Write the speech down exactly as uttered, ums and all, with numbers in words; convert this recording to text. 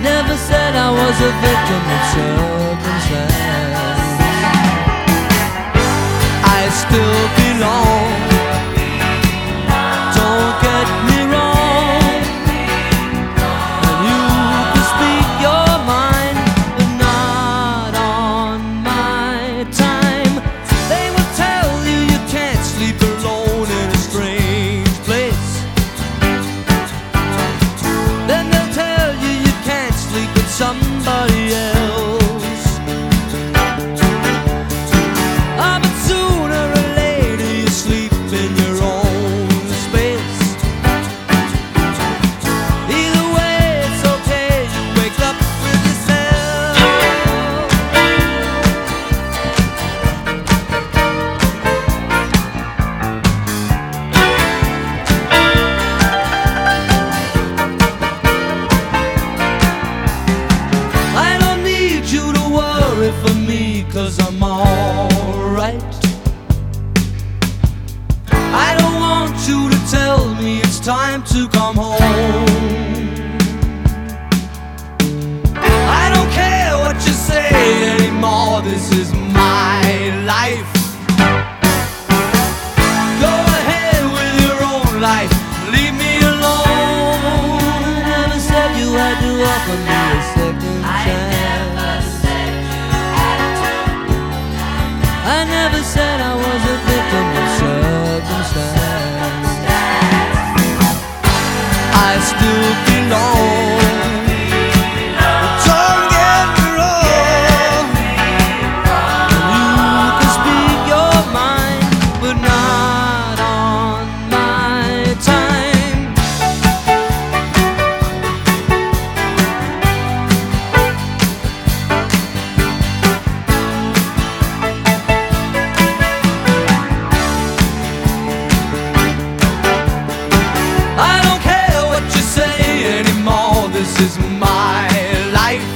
never said I was a victim of circumstance. I still belong. Don't get me wrong. And you can speak your mind, but not on my time. They will tell you you can't sleep alone in a strange place. Then they'll tell you you can't sleep with somebody else. Ah, but sooner or later you sleep in your own space. Either way it's okay, you wake up with yourself. I don't need you to worry for me, 'cause I'm alright. I don't want you to tell me it's time to come home. I don't care what you say anymore, this is my life. Go ahead with your own life, leave me alone. I never said you had to offer me a second chance. I never said I was a victim of circumstance. I still belong. Don't get me wrong. You can speak your mind, but not on my time. I don't care what you say anymore, this is my life.